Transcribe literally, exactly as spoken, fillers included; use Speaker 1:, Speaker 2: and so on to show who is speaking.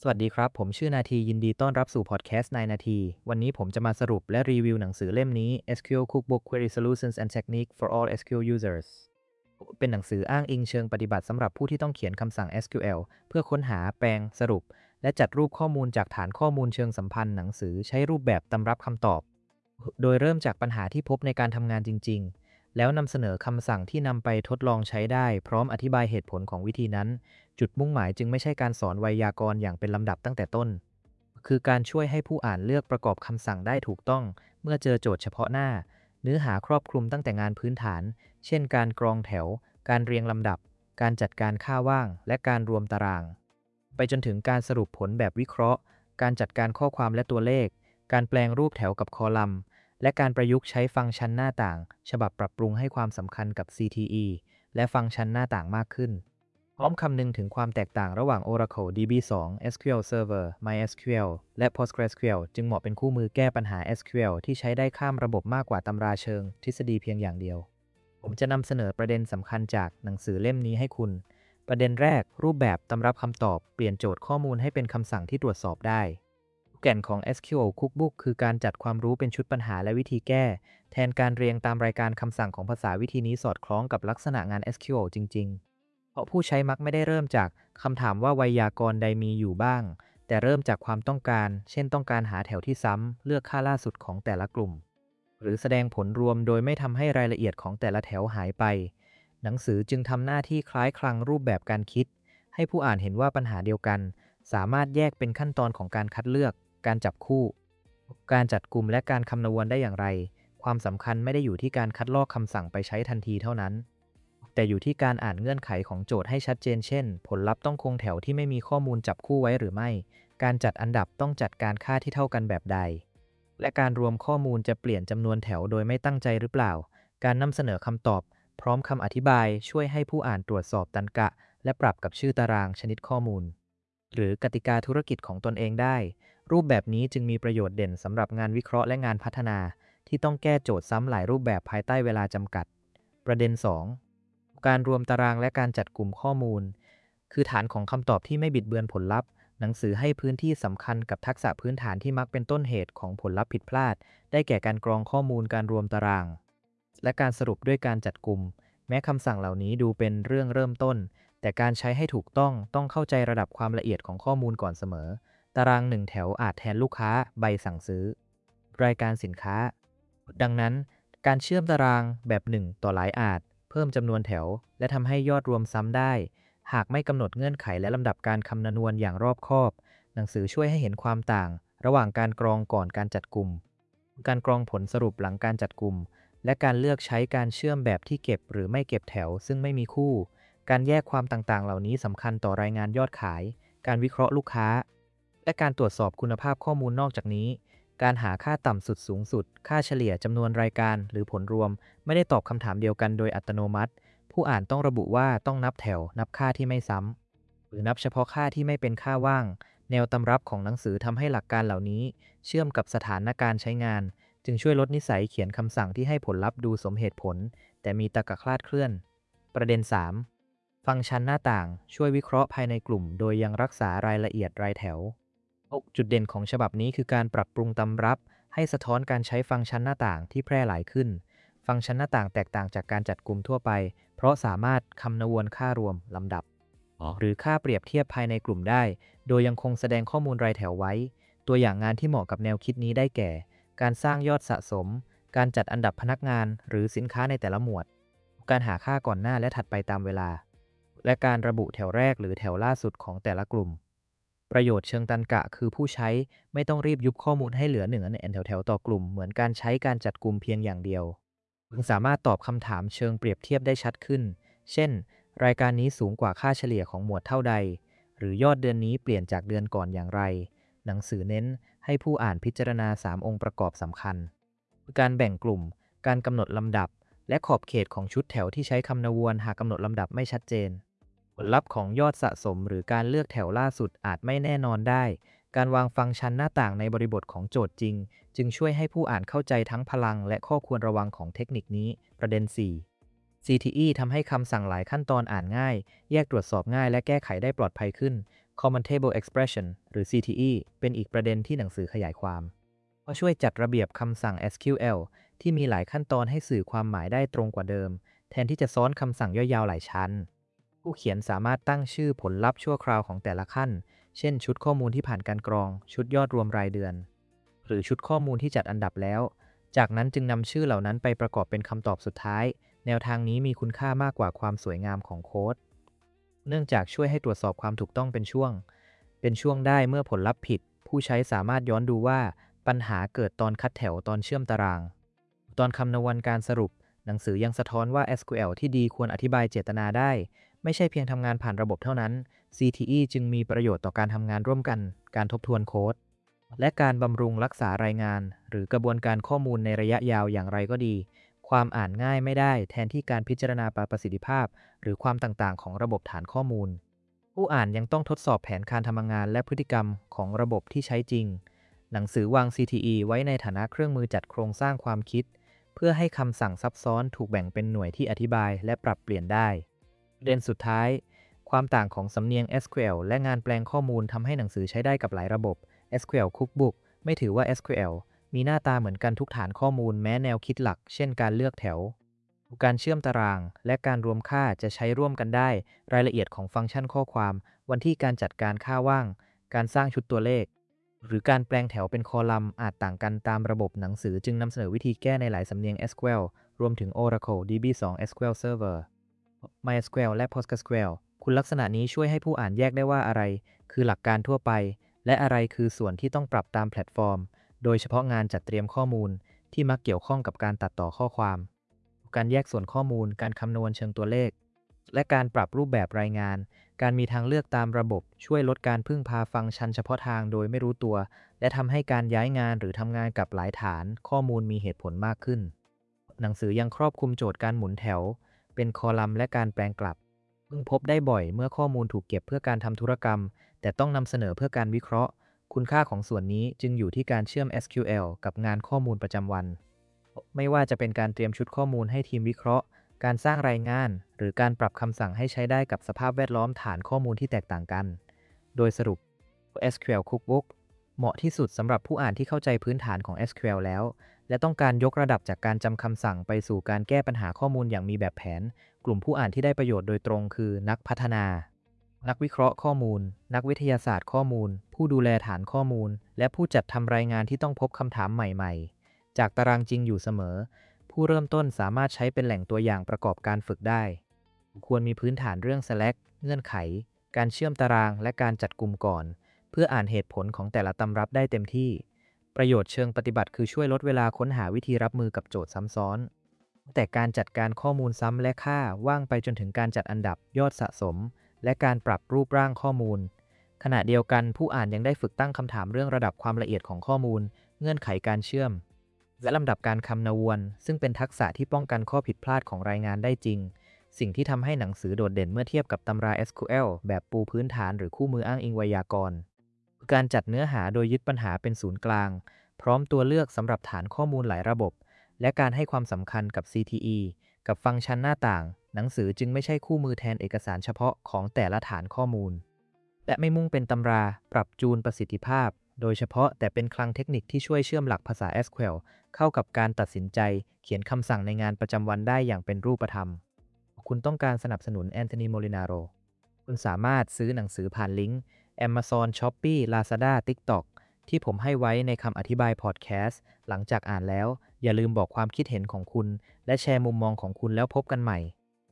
Speaker 1: สวัสดีครับผมชื่อนาทียินดีต้อนรับสู่พอดแคสต์นายนาทีวันนี้ผมจะมาสรุปและรีวิวหนังสือเล่มนี้ เอส คิว แอล Cookbook Query Solutions and Technique for all เอส คิว แอล Users เป็นหนังสืออ้างอิงเชิงปฏิบัติสำหรับผู้ที่ต้องเขียนคำสั่ง เอส คิว แอล เพื่อค้นหาแปลงสรุปและจัดรูปข้อมูลจากฐานข้อมูลเชิงสัมพันธ์หนังสือใช้รูปแบบตำรับคำตอบโดยเริ่มจากปัญหาที่พบในการทำงานจริงๆแล้วนำเสนอคำสั่งที่นำไปทดลองใช้ได้พร้อมอธิบายเหตุผลของวิธีนั้นจุดมุ่งหมายจึงไม่ใช่การสอนไวยากรณ์อย่างเป็นลำดับตั้งแต่ต้น คือการช่วยให้ผู้อ่านเลือกประกอบคำสั่งได้ถูกต้องเมื่อเจอโจทย์เฉพาะหน้าเนื้อหาครอบคลุมตั้งแต่งานพื้นฐานเช่นการกรองแถวการเรียงลำดับการจัดการค่าว่างและการรวมตารางไปจนถึงการสรุปผลแบบวิเคราะห์การจัดการข้อความและตัวเลขการแปลงรูปแถวกับคอลัมน์และการประยุกต์ใช้ฟังก์ชันหน้าต่างฉบับปรับปรุงให้ความสำคัญกับ ซี ที อี และฟังก์ชันหน้าต่างมากขึ้น พร้อมคำนึงถึงความแตกต่างระหว่าง Oracle ดี บี ทู เอส คิว แอล Server MySQL และ PostgreSQL จึงเหมาะเป็นคู่มือแก้ปัญหา เอส คิว แอล ที่ใช้ได้ข้ามระบบมากกว่าตำราเชิงทฤษฎีเพียงอย่างเดียว ผมจะนำเสนอประเด็นสำคัญจากหนังสือเล่มนี้ให้คุณ ประเด็นแรกรูปแบบตำรับคำตอบเปลี่ยนโจทย์ข้อมูลให้เป็นคำสั่งที่ตรวจสอบได้แก่นของ เอส คิว แอล Cookbook คือการจัดความรู้เป็นชุดปัญหาและวิธีแก้แทนการเรียงตามรายการคำสั่งของภาษาวิธีนี้สอดคล้องกับลักษณะงาน เอส คิว แอล จริงๆ เพราะผู้ใช้มักไม่ได้เริ่มจากคำถามว่าไวยากรณ์ใดมีอยู่บ้างแต่เริ่มจากความต้องการเช่นต้องการหาแถวที่ซ้ำเลือกค่าล่าสุดของแต่ละกลุ่มหรือแสดงผลรวมโดยไม่ทำให้รายละเอียดของแต่ละแถวหายไปหนังสือจึงทำหน้าที่คล้ายคลังรูปแบบการคิดให้ผู้อ่านเห็นว่าปัญหาเดียวกันสามารถแยกเป็นขั้นตอนของการคัดเลือกการจับคู่การจัดกลุ่มและการคำนวณได้อย่างไรความสำคัญไม่ได้อยู่ที่การคัดลอกคำสั่งไปใช้ทันทีเท่านั้นแต่อยู่ที่การอ่านเงื่อนไขของโจทย์ให้ชัดเจนเช่นผลลัพธ์ต้องคงแถวที่ไม่มีข้อมูลจับคู่ไว้หรือไม่การจัดอันดับต้องจัดการค่าที่เท่ากันแบบใดและการรวมข้อมูลจะเปลี่ยนจำนวนแถวโดยไม่ตั้งใจหรือเปล่าการนำเสนอคำตอบพร้อมคำอธิบายช่วยให้ผู้อ่านตรวจสอบตรรกะและปรับกับชื่อตารางชนิดข้อมูลหรือกติกาธุรกิจของตนเองได้รูปแบบนี้จึงมีประโยชน์เด่นสำหรับงานวิเคราะห์และงานพัฒนาที่ต้องแก้โจทย์ซ้ำหลายรูปแบบภายใต้เวลาจำกัดประเด็นสองการรวมตารางและการจัดกลุ่มข้อมูลคือฐานของคำตอบที่ไม่บิดเบือนผลลัพธ์หนังสือให้พื้นที่สำคัญกับทักษะพื้นฐานที่มักเป็นต้นเหตุของผลลัพธ์ผิดพลาดได้แก่การกรองข้อมูลการรวมตารางและการสรุปด้วยการจัดกลุ่มแม้คำสั่งเหล่านี้ดูเป็นเรื่องเริ่มต้นแต่การใช้ให้ถูกต้องต้องเข้าใจระดับความละเอียดของข้อมูลก่อนเสมอตารางหนึ่งแถวอาจแทนลูกค้าใบสั่งซื้อรายการสินค้าดังนั้นการเชื่อมตารางแบบหนึ่งต่อหลายอาจเพิ่มจำนวนแถวและทำให้ยอดรวมซ้ำได้หากไม่กำหนดเงื่อนไขและลำดับการคำนวณอย่างรอบคอบหนังสือช่วยให้เห็นความต่างระหว่างการกรองก่อนการจัดกลุ่มการกรองผลสรุปหลังการจัดกลุ่มและการเลือกใช้การเชื่อมแบบที่เก็บหรือไม่เก็บแถวซึ่งไม่มีคู่การแยกความต่างๆเหล่านี้สำคัญต่อรายงานยอดขายการวิเคราะห์ลูกค้าและการตรวจสอบคุณภาพข้อมูลนอกจากนี้การหาค่าต่ำสุดสูงสุดค่าเฉลี่ยจำนวนรายการหรือผลรวมไม่ได้ตอบคำถามเดียวกันโดยอัตโนมัติผู้อ่านต้องระบุว่าต้องนับแถวนับค่าที่ไม่ซ้ำหรือนับเฉพาะค่าที่ไม่เป็นค่าว่างแนวตำรับของหนังสือทำให้หลักการเหล่านี้เชื่อมกับสถานการณ์ใช้งานจึงช่วยลดนิสัยเขียนคำสั่งที่ให้ผลลัพธ์ดูสมเหตุผลแต่มีตรรกะคลาดเคลื่อนประเด็น สาม ฟังก์ชันหน้าต่างช่วยวิเคราะห์ภายในกลุ่มโดยยังรักษารายละเอียดรายแถวจุดเด่นของฉบับนี้คือการปรับปรุงตำรับให้สะท้อนการใช้ฟังก์ชันหน้าต่างที่แพร่หลายขึ้นฟังก์ชันหน้าต่างแตกต่างจากการจัดกลุ่มทั่วไปเพราะสามารถคำนวณค่ารวมลำดับหรือค่าเปรียบเทียบภายในกลุ่มได้โดยยังคงแสดงข้อมูลรายแถวไว้ตัวอย่างงานที่เหมาะกับแนวคิดนี้ได้แก่การสร้างยอดสะสมการจัดอันดับพนักงานหรือสินค้าในแต่ละหมวดการหาค่าก่อนหน้าและถัดไปตามเวลาและการระบุแถวแรกหรือแถวล่าสุดของแต่ละกลุ่มประโยชน์เชิงตรรกะคือผู้ใช้ไม่ต้องรีบยุบข้อมูลให้เหลือหนึ่งอันแถวๆต่อกลุ่มเหมือนการใช้การจัดกลุ่มเพียงอย่างเดียวจึงสามารถตอบคำถามเชิงเปรียบเทียบได้ชัดขึ้นเช่นรายการนี้สูงกว่าค่าเฉลี่ยของหมวดเท่าใดหรือยอดเดือนนี้เปลี่ยนจากเดือนก่อนอย่างไรหนังสือเน้นให้ผู้อ่านพิจารณาสามองค์ประกอบสำคัญการแบ่งกลุ่มการกำหนดลำดับและขอบเขตของชุดแถวที่ใช้คำนวณหากกำหนดลำดับไม่ชัดเจนผลลัพธ์ของยอดสะสมหรือการเลือกแถวล่าสุดอาจไม่แน่นอนได้การวางฟังก์ชันหน้าต่างในบริบทของโจทย์จริงจึงช่วยให้ผู้อ่านเข้าใจทั้งพลังและข้อควรระวังของเทคนิคนี้ประเด็น สี่ ซี ที อี ทำให้คำสั่งหลายขั้นตอนอ่านง่ายแยกตรวจสอบง่ายและแก้ไขได้ปลอดภัยขึ้น Common Table Expression หรือ ซี ที อี เป็นอีกประเด็นที่หนังสือขยายความเพราะช่วยจัดระเบียบคำสั่ง เอส คิว แอล ที่มีหลายขั้นตอนให้สื่อความหมายได้ตรงกว่าเดิมแทนที่จะซ้อนคำสั่งย่อยยาวหลายชั้นผู้เขียนสามารถตั้งชื่อผลลัพธ์ชั่วคราวของแต่ละขั้นเช่นชุดข้อมูลที่ผ่านการกรองชุดยอดรวมรายเดือนหรือชุดข้อมูลที่จัดอันดับแล้วจากนั้นจึงนำชื่อเหล่านั้นไปประกอบเป็นคำตอบสุดท้ายแนวทางนี้มีคุณค่ามากกว่าความสวยงามของโค้ดเนื่องจากช่วยให้ตรวจสอบความถูกต้องเป็นช่วงเป็นช่วงได้เมื่อผลลัพธ์ผิดผู้ใช้สามารถย้อนดูว่าปัญหาเกิดตอนคัดแถวตอนเชื่อมตารางตอนคำนวณการสรุปหนังสือยังสะท้อนว่า เอส คิว แอล ที่ดีควรอธิบายเจตนาได้ไม่ใช่เพียงทำงานผ่านระบบเท่านั้น ซี ที อี จึงมีประโยชน์ต่อการทำงานร่วมกันการทบทวนโค้ดและการบำรุงรักษารายงานหรือกระบวนการข้อมูลในระยะยาวอย่างไรก็ดีความอ่านง่ายไม่ได้แทนที่การพิจารณาประสิทธิภาพหรือความต่างๆของระบบฐานข้อมูลผู้อ่านยังต้องทดสอบแผนการทำงานและพฤติกรรมของระบบที่ใช้จริงหนังสือวาง ซี ที อี ไว้ในฐานะเครื่องมือจัดโครงสร้างความคิดเพื่อให้คำสั่งซับซ้อนถูกแบ่งเป็นหน่วยที่อธิบายและปรับเปลี่ยนได้ประเด็นสุดท้ายความต่างของสำเนียง เอส คิว แอล และงานแปลงข้อมูลทำให้หนังสือใช้ได้กับหลายระบบ เอส คิว แอล Cookbook ไม่ถือว่า เอส คิว แอล มีหน้าตาเหมือนกันทุกฐานข้อมูลแม้แนวคิดหลักเช่นการเลือกแถวการเชื่อมตารางและการรวมค่าจะใช้ร่วมกันได้รายละเอียดของฟังก์ชันข้อความวันที่การจัดการค่าว่างการสร้างชุดตัวเลขหรือการแปลงแถวเป็นคอลัมน์อาจต่างกันตามระบบหนังสือจึงนำเสนอวิธีแก้ในหลายสำเนียง เอส คิว แอล รวมถึง Oracle ดี บี ทู เอส คิว แอล Server MySQL และ PostgreSQL คุณลักษณะนี้ช่วยให้ผู้อ่านแยกได้ว่าอะไรคือหลักการทั่วไปและอะไรคือส่วนที่ต้องปรับตามแพลตฟอร์มโดยเฉพาะงานจัดเตรียมข้อมูลที่มักเกี่ยวข้องกับการตัดต่อข้อความการแยกส่วนข้อมูลการคำนวณเชิงตัวเลขและการปรับรูปแบบรายงานการมีทางเลือกตามระบบช่วยลดการพึ่งพาฟังก์ชันเฉพาะทางโดยไม่รู้ตัวและทำให้การย้ายงานหรือทำงานกับหลายฐานข้อมูลมีเหตุผลมากขึ้นหนังสือยังครอบคลุมโจทย์การหมุนแถวเป็นคอลัมน์และการแปลงกลับซึ่งพบได้บ่อยเมื่อข้อมูลถูกเก็บเพื่อการทำธุรกรรมแต่ต้องนำเสนอเพื่อการวิเคราะห์คุณค่าของส่วนนี้จึงอยู่ที่การเชื่อม เอส คิว แอล กับงานข้อมูลประจำวันไม่ว่าจะเป็นการเตรียมชุดข้อมูลให้ทีมวิเคราะห์การสร้างรายงานหรือการปรับคำสั่งให้ใช้ได้กับสภาพแวดล้อมฐานข้อมูลที่แตกต่างกันโดยสรุป เอส คิว แอล Cookbook เหมาะที่สุดสำหรับผู้อ่านที่เข้าใจพื้นฐานของ เอส คิว แอล แล้วและต้องการยกระดับจากการจำคำสั่งไปสู่การแก้ปัญหาข้อมูลอย่างมีแบบแผนกลุ่มผู้อ่านที่ได้ประโยชน์โดยตรงคือนักพัฒนานักวิเคราะห์ข้อมูลนักวิทยาศาสตร์ข้อมูลผู้ดูแลฐานข้อมูลและผู้จัดทำรายงานที่ต้องพบคำถามใหม่ๆจากตารางจริงอยู่เสมอผู้เริ่มต้นสามารถใช้เป็นแหล่งตัวอย่างประกอบการฝึกได้ควรมีพื้นฐานเรื่อง Slack เงื่อนไขการเชื่อมตารางและการจัดกลุ่มก่อนเพื่ออ่านเหตุผลของแต่ละตำรับได้เต็มที่ประโยชน์เชิงปฏิบัติคือช่วยลดเวลาค้นหาวิธีรับมือกับโจทย์ซ้ำซ้อนแต่การจัดการข้อมูลซ้ำและค่าว่างไปจนถึงการจัดอันดับยอดสะสมและการปรับรูปร่างข้อมูลขณะเดียวกันผู้อ่านยังได้ฝึกตั้งคำถามเรื่องระดับความละเอียดของข้อมูลเงื่อนไขการเชื่อมและลำดับการคำนวณซึ่งเป็นทักษะที่ป้องกันข้อผิดพลาดของรายงานได้จริงสิ่งที่ทำให้หนังสือโดดเด่นเมื่อเทียบกับตำรา เอส คิว แอล แบบปูพื้นฐานหรือคู่มืออ้างอิงไวยากรณ์การจัดเนื้อหาโดยยึดปัญหาเป็นศูนย์กลางพร้อมตัวเลือกสำหรับฐานข้อมูลหลายระบบและการให้ความสำคัญกับ ซี ที อี กับฟังก์ชันหน้าต่างหนังสือจึงไม่ใช่คู่มือแทนเอกสารเฉพาะของแต่ละฐานข้อมูลและไม่มุ่งเป็นตำราปรับจูนประสิทธิภาพโดยเฉพาะแต่เป็นคลังเทคนิคที่ช่วยเชื่อมหลักภาษา เอส คิว แอล เข้ากับการตัดสินใจเขียนคำสั่งในงานประจำวันได้อย่างเป็นรูปธรรมคุณต้องการสนับสนุนแอนโทนีโมลินาโรคุณสามารถซื้อหนังสือผ่านลิงก์ Amazon Shopee Lazada TikTok ที่ผมให้ไว้ในคำอธิบายพอดแคสต์หลังจากอ่านแล้วอย่าลืมบอกความคิดเห็นของคุณและแชร์มุมมองของคุณแล้วพบกันใหม่